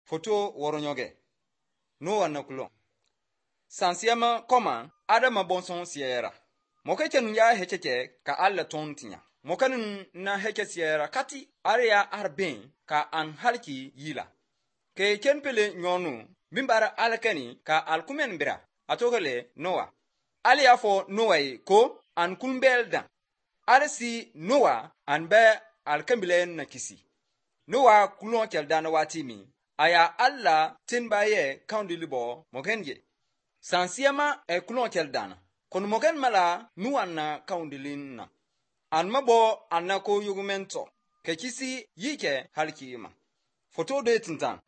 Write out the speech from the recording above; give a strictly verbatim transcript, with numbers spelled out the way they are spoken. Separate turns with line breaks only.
Foto woronyoge. Noa na kulon. Sansiyama koma adama bonson siyera. Mokeken ya hecheke ka alla tontinya. Mokanin na heke siyera kati aria arben ka an halki yila. Ke kenpele nyonu bimbara alkani ka alkumen bira. Atogale Noa. Ali afo Noa ko an kumbelda. Arisi Noa an be alkambile na kisi. Noa kulon keldana watimi. Aya alla tinbaye kaundilibo mogenje. Sansiyama e kulon keldana. Kon mogen mala nuanna kaundilinna. An mabo anna ko yugumento. Ke kisi yike halkima. Foto de tintan.